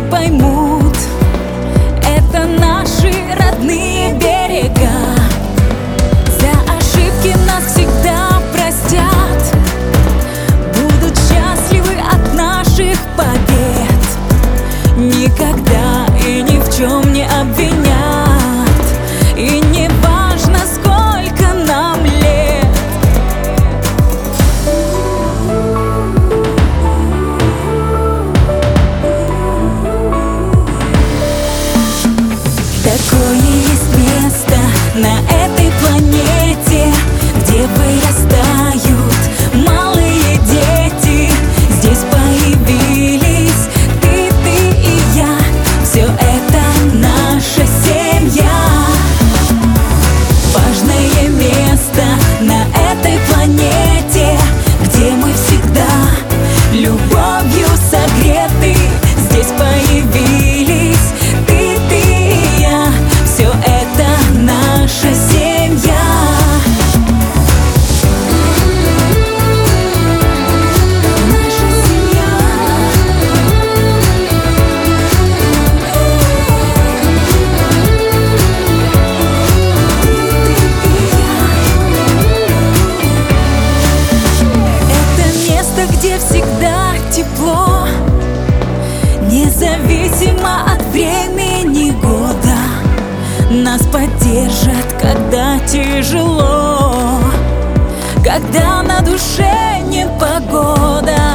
поймут, это наши родные берега. За ошибки нас всегда простят, будут счастливы от наших побед. Никогда и ни в чем не обвинят, и не важно, сколько нам лет. Такое есть место на этой планете, где вырастают малые дети. Здесь появились ты и я, все это наша семья. Важное место на этой планете, где мы всегда любовью согреты. Здесь появились ты и я, все это наша семья. Наша семья. Это место, где всегда тепло, независимо от времени года. Нас поддержат, когда тяжело, когда на душе непогода.